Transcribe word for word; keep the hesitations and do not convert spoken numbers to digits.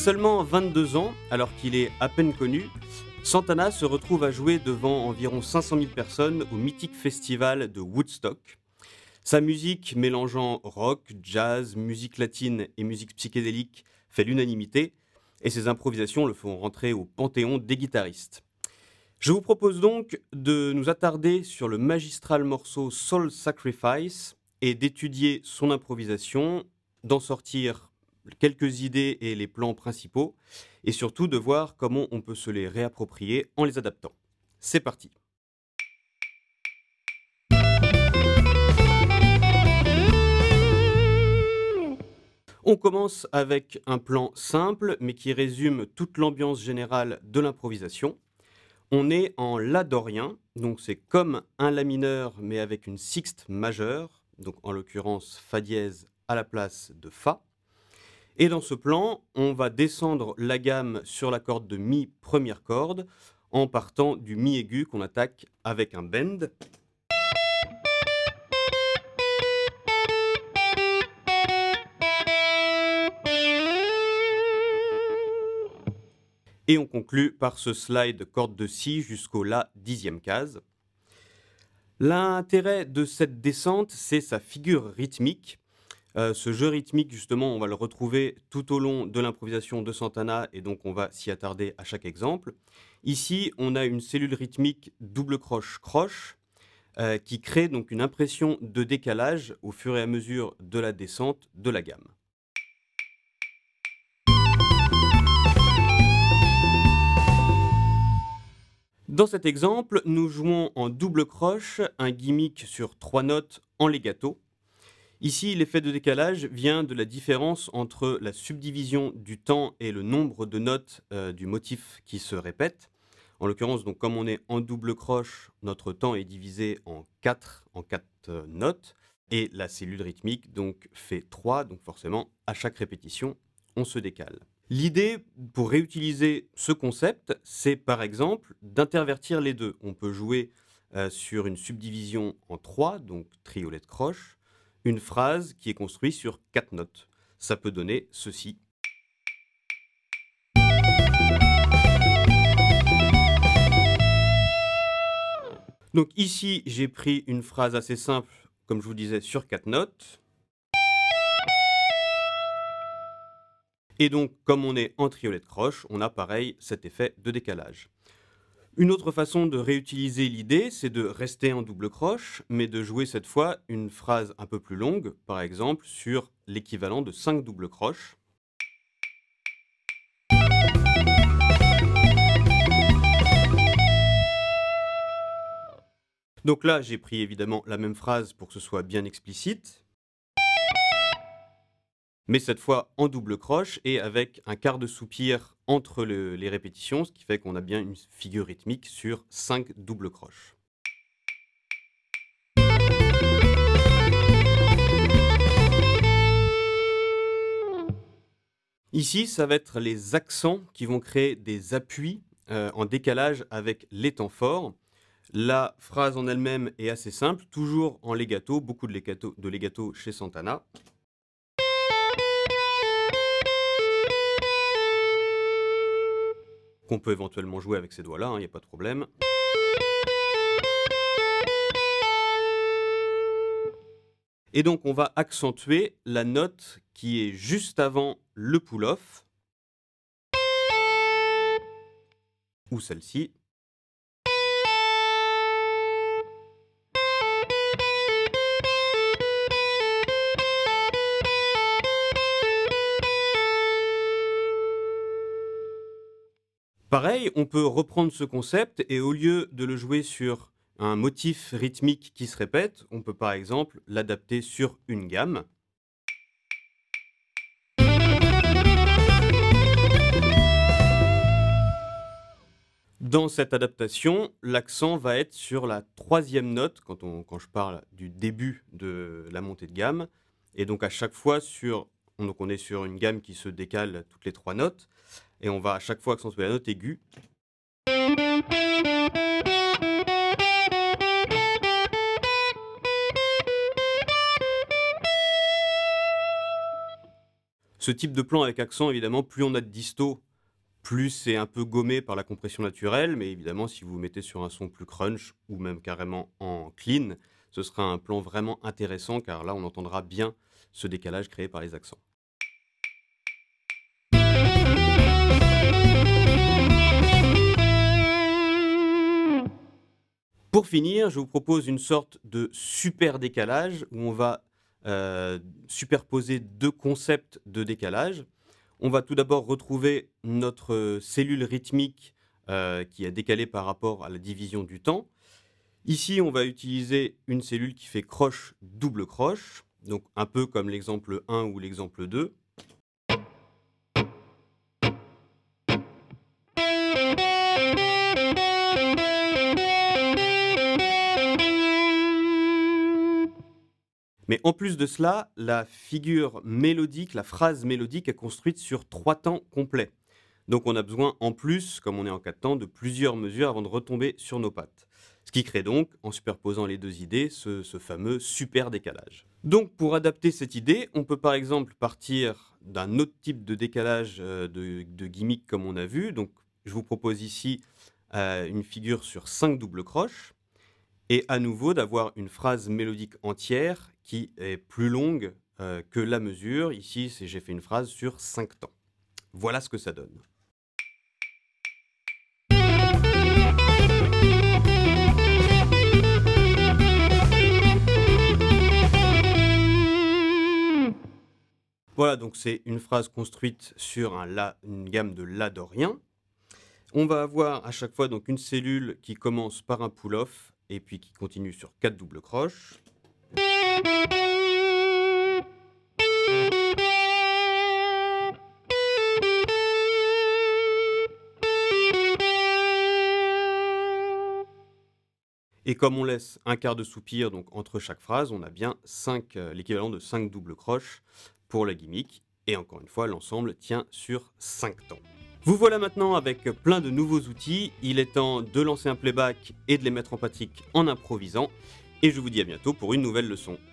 seulement vingt-deux ans, alors qu'il est à peine connu, Santana se retrouve à jouer devant environ cinq cent mille personnes au mythique festival de Woodstock. Sa musique mélangeant rock, jazz, musique latine et musique psychédélique fait l'unanimité, et ses improvisations le font rentrer au panthéon des guitaristes. Je vous propose donc de nous attarder sur le magistral morceau Soul Sacrifice et d'étudier son improvisation, d'en sortir quelques idées et les plans principaux, et surtout de voir comment on peut se les réapproprier en les adaptant. C'est parti. On commence avec un plan simple, mais qui résume toute l'ambiance générale de l'improvisation. On est en La dorien, donc c'est comme un La mineur, mais avec une sixte majeure, donc en l'occurrence Fa dièse à la place de Fa. Et dans ce plan, on va descendre la gamme sur la corde de Mi première corde, en partant du Mi aigu qu'on attaque avec un bend. Et on conclut par ce slide corde de Si jusqu'au La dixième case. L'intérêt de cette descente, c'est sa figure rythmique. Euh, ce jeu rythmique, justement, on va le retrouver tout au long de l'improvisation de Santana, et donc on va s'y attarder à chaque exemple. Ici, on a une cellule rythmique double croche-croche euh, qui crée donc une impression de décalage au fur et à mesure de la descente de la gamme. Dans cet exemple, nous jouons en double croche un gimmick sur trois notes en legato. Ici, l'effet de décalage vient de la différence entre la subdivision du temps et le nombre de notes euh, du motif qui se répète. En l'occurrence, donc, comme on est en double croche, notre temps est divisé en quatre, en quatre euh, notes, et la cellule rythmique donc, fait trois, donc forcément, à chaque répétition, on se décale. L'idée pour réutiliser ce concept, c'est par exemple d'intervertir les deux. On peut jouer euh, sur une subdivision en trois, donc triolet de croche, une phrase qui est construite sur quatre notes. Ça peut donner ceci. Donc ici, j'ai pris une phrase assez simple, comme je vous disais, sur quatre notes. Et donc, comme on est en triolet de croche, on a pareil cet effet de décalage. Une autre façon de réutiliser l'idée, c'est de rester en double croche, mais de jouer cette fois une phrase un peu plus longue, par exemple sur l'équivalent de cinq doubles croches. Donc là, j'ai pris évidemment la même phrase pour que ce soit bien explicite, mais cette fois en double croche et avec un quart de soupir entre le, les répétitions, ce qui fait qu'on a bien une figure rythmique sur cinq doubles croches. Ici, ça va être les accents qui vont créer des appuis euh, en décalage avec les temps forts. La phrase en elle-même est assez simple, toujours en legato, beaucoup de legato, de legato chez Santana. Qu'on peut éventuellement jouer avec ces doigts-là, il hein, n'y a pas de problème. Et donc, on va accentuer la note qui est juste avant le pull-off, ou celle-ci. Pareil, on peut reprendre ce concept et au lieu de le jouer sur un motif rythmique qui se répète, on peut par exemple l'adapter sur une gamme. Dans cette adaptation, l'accent va être sur la troisième note quand, on, quand je parle du début de la montée de gamme. Et donc à chaque fois, sur, donc on est sur une gamme qui se décale toutes les trois notes. Et on va à chaque fois accentuer la note aiguë. Ce type de plan avec accent, évidemment, plus on a de disto, plus c'est un peu gommé par la compression naturelle, mais évidemment, si vous vous mettez sur un son plus crunch ou même carrément en clean, ce sera un plan vraiment intéressant car là, on entendra bien ce décalage créé par les accents. Pour finir, je vous propose une sorte de super décalage où on va euh, superposer deux concepts de décalage. On va tout d'abord retrouver notre cellule rythmique euh, qui est décalée par rapport à la division du temps. Ici, on va utiliser une cellule qui fait croche double croche, donc un peu comme l'exemple un ou l'exemple deux. Mais en plus de cela, la figure mélodique, la phrase mélodique est construite sur trois temps complets. Donc on a besoin en plus, comme on est en quatre temps, de plusieurs mesures avant de retomber sur nos pattes. Ce qui crée donc, en superposant les deux idées, ce, ce fameux super décalage. Donc pour adapter cette idée, on peut par exemple partir d'un autre type de décalage euh, de, de gimmick comme on a vu. Donc je vous propose ici euh, une figure sur cinq doubles croches. Et à nouveau d'avoir une phrase mélodique entière qui est plus longue euh, que la mesure. Ici, c'est j'ai fait une phrase sur cinq temps. Voilà ce que ça donne. Voilà, donc c'est une phrase construite sur un la, une gamme de la dorien. On va avoir à chaque fois donc une cellule qui commence par un pull-off et puis qui continue sur quatre doubles croches. Et comme on laisse un quart de soupir donc entre chaque phrase, on a bien cinq, euh, l'équivalent de cinq doubles croches pour la gimmick. Et encore une fois, l'ensemble tient sur cinq temps. Vous voilà maintenant avec plein de nouveaux outils. Il est temps de lancer un playback et de les mettre en pratique en improvisant. Et je vous dis à bientôt pour une nouvelle leçon.